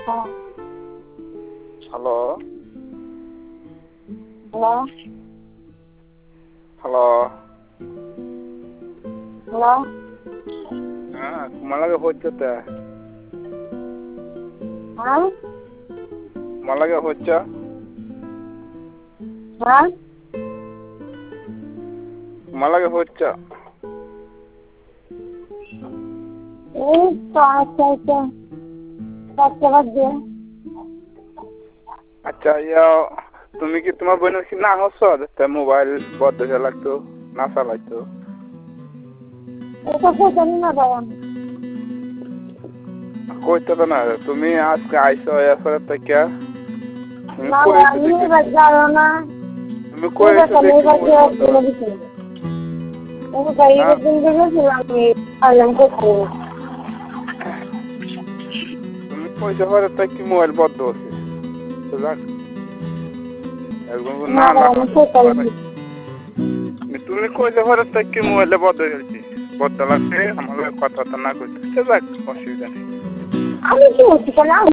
hello hello hello hello হ্যাঁ তোমালাগে হচ্ছে তা হ্যাঁ তোমালাগে হচ্ছে হ্যাঁ তোমালাগে হচ্ছে এই তো আচ্ছা আচ্ছা আচ্ছা বাদ দিয়ে আচ্ছা ইয়া তুমি কি তোমার বোনের কি না হচ্ছ যাতে মোবাইল বদ্ধ হয়ে লাগতো না চালাইতো এটা তো জানি না বাবা কইতে তো না তুমি আজকে আইসো এসরে থেকে তুমি না কই আমি এবার যাবো না তুমি কই এসে এবার দেখি বলে দিচ্ছি আমি বাইরে দিন দেখেছিলাম আমি আলাম করতে তুমি কই শহরে থেকে মোবাইল বদ্ধ হচ্ছে তো যাক একদম না না তুমি কই শহরে থেকে মোবাইলে বদ্ধ হয়েছি বদ্ধ লাগছে আমার কথা না কইতে যাক অসুবিধা নেই আমি কি বলছি কেন